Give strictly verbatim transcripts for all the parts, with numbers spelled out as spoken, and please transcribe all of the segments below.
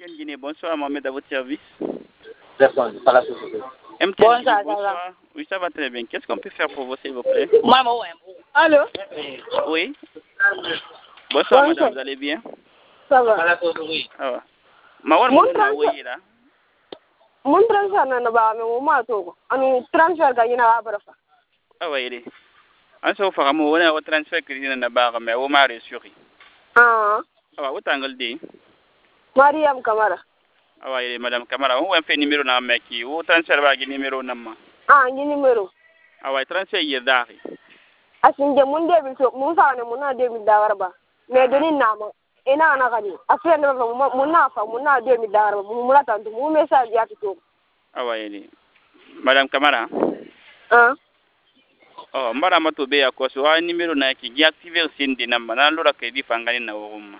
M T N Guinée, bonsoir, Mohamed à votre service. Répondez, par la société. M T N Guinée, bonsoir. bonsoir. Oui, ça va très bien. Qu'est-ce qu'on peut faire pour vous, s'il vous plaît? Allô? Oui. Bonsoir, madame, vous allez bien? Ça va. Ah ouais. Mawar Mon mon na transfert- woyi la. Mon transfert na na ba me mo ma to anu transfert ga yina abara fa. Ah ouais, il est. An so fa mo wona o transfert crédit na ba mais o ma resuri. Ah, Ah ouais, o tangal de. Mariam Kamara. Ah ouais, madame Camara, on fait numéro na meki. O transfert ba gi numéro na ma. Ah, ngi numéro. Ah ouais, transfert yir dari. Asin je mun de bi so mun fa ne mun na de mi da warba. Me doni na ma. Ina na gani. Afia ne ba mun na fa mun na de mi da warba. Mun mura tantu mu message ya to. Ah ouais, il est. Madame Camara. Ah. Oh, mbara mato be ya ko so wa numéro na ki gi activer sin de namba na lora crédit fangani na wo ma.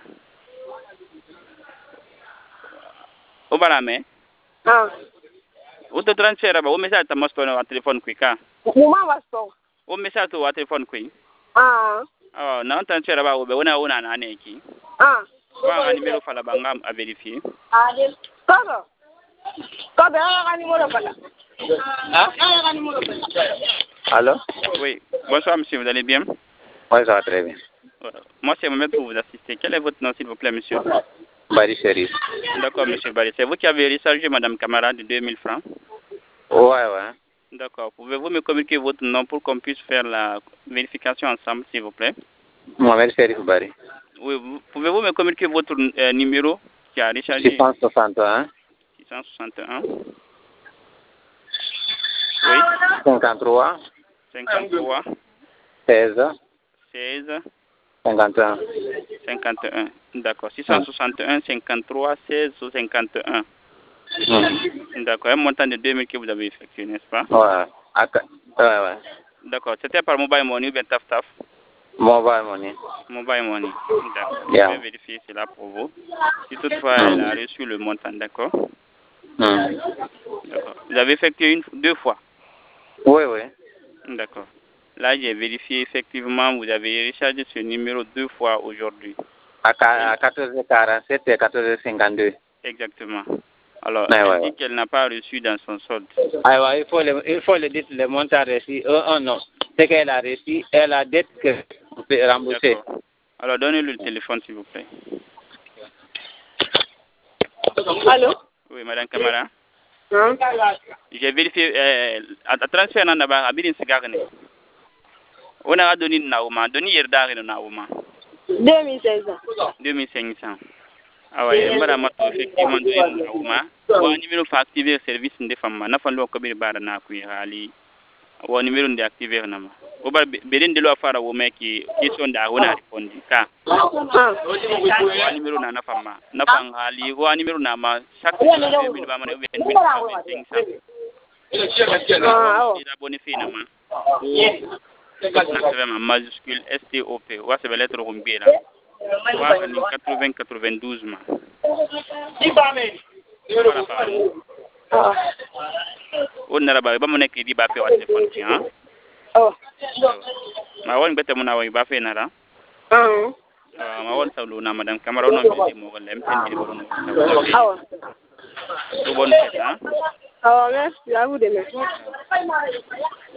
O bara me. Ah. O to transfert ba o message ta masto na téléphone kwika. Mu ma wasto. O message to wa téléphone kwi. Ah. Oh, na transfert ba o be wona wona na ne ki. Ah. Ba ga numéro fala ba ngam a vérifier. Ah, de. Kogo. Kogo ga numéro fala. Hein? Ga numéro fala. Allô? Oui. Bonsoir, monsieur, vous allez bien? Oui, ça va très bien. Voilà. Moi, c'est Mohamed pour vous assister. Quel est votre nom, s'il vous plaît, monsieur? Bari Sherif. D'accord, monsieur Barry. C'est vous qui avez rechargé Madame Camara de deux mille francs? Ouais, ouais. D'accord. Pouvez-vous me communiquer votre nom pour qu'on puisse faire la vérification ensemble, s'il vous plaît? Mohamed Sherif Bari. Oui. vous- Pouvez-vous me communiquer votre euh, numéro qui a rechargé? six cent soixante et un. six cent soixante et un. Oui. cinquante-trois. cinquante-trois. seize. seize. cinquante et un. cinquante et un. D'accord. six cent soixante et un, cinquante-trois, seize, cinquante et un. Mmh. D'accord. Un montant de deux mille que vous avez effectué, n'est-ce pas? Ouais. Aka- Ouais, ouais. D'accord. C'était par mobile money ou bien taf taf? Mobile money. Mobile money. D'accord. Yeah. Je vais vérifier cela pour vous. Si toutefois Mm. elle a reçu le montant, d'accord? Mmh. D'accord. Vous avez effectué une, deux fois? Oui, oui. D'accord. Là, j'ai vérifié effectivement, vous avez rechargé ce numéro deux fois aujourd'hui. À quatorze heures quarante-sept et quatorze heures cinquante-deux. Exactement. Alors, Ouais, elle ouais, dit ouais. qu'elle n'a pas reçu dans son solde. Ah, ouais, il faut le, il faut le dire le montant reçu. Oh, oh non. C'est qu'elle a reçu, elle a dit que vous pouvez rembourser. D'accord. Alors, donnez-le le téléphone, s'il vous plaît. Allô? Oui, Madame Camara. Hein? J'ai vérifié, euh, à à transfert nan ba abirin sigarne. On a donné nauma, donné yerdare no nauma. deux mille cinq cents. deux mille cinq cents. Ah ouais, mbara mato effectivement donné nauma. Wa numéro fa activer service de femme na fa lo ko bir bara na ku hali. Wa numéro de activer na ma. O bar beden de lo fara wo meki question da wona répondre ka. Ah. Wa numéro na na femme. Na fa hali wa numéro na ma chaque deux mille ba ma ben cinq cents. Ah, oh. Il a bonifié na ma. Vraiment majuscule S T O P. Wa c'est la lettre rombie là. Wa ni quatre-vingts quatre-vingt-douze ma. Voilà pas. Ah. On n'a pas ba mo nek di ba fe wa téléphone ki hein. Oh. Ma won bete mo na wa ba fe na ra. Ah. Ah ma won sawlu na madame Camara on be mo gol lem ten di ko no. Ah. Tout bonne fête hein. Ah, merci à vous de me.